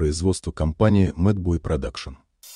производства компании Madboy Production.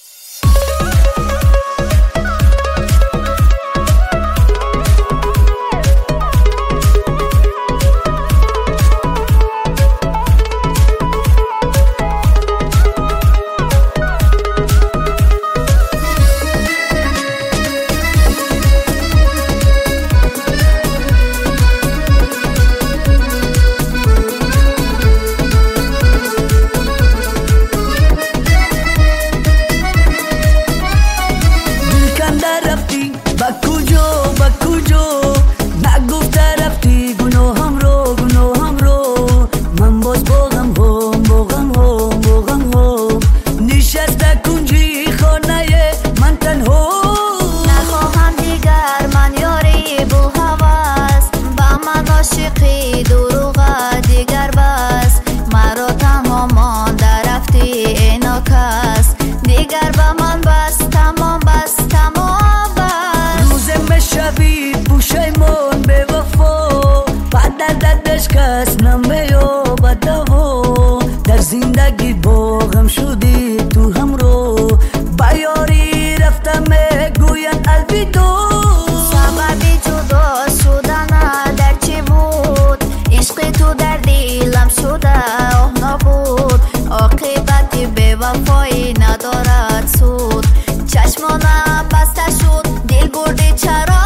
زندگی باغم شدی تو همرو بیاری رفتم گوین الویدو سببی جدا شدن در چی بود عشق تو در دیلم شده نبود عاقبت بی‌وفایی ندارد سود چشمانم بسته شد دل بردی چرا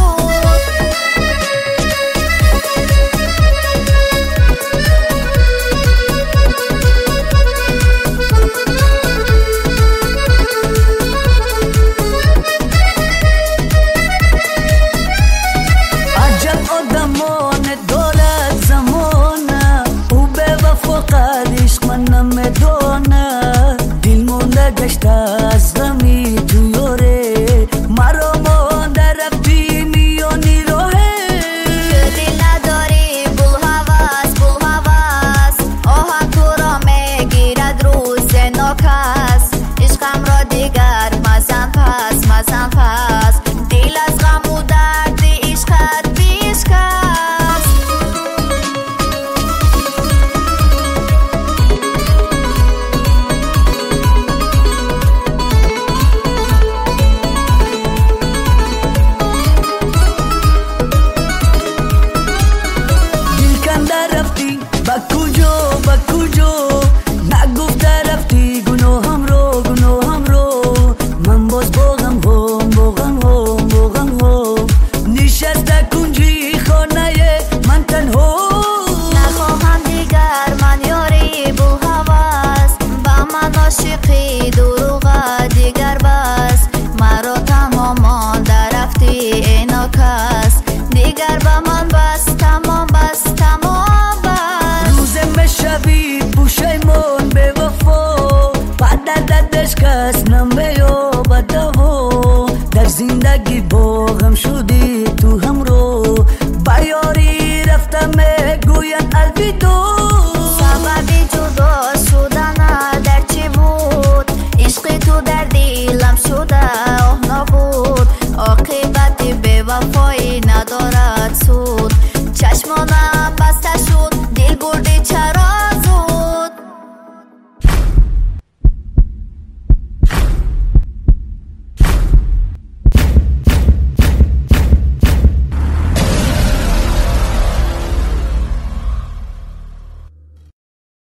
گشته از غمی تو یاره مرا مانده رفتی میانی راهه دل نداری بول هوس آهن تو را میگیرد روز ناکس عشقم را دیگر مزن پس دل از غم و درد عشقت بیشکست با کجا نگفته رفتی گناهم رو من باز باغم نشسته کنجی خانه من تنها نخواهم دیگر من یاری بو هوس با من عاشقی دروغ دیگر بس مرا تنها مانده رفتی اینا کس دیگر با من بس تمام شوید پوشیمون به وفا بعد دردش کس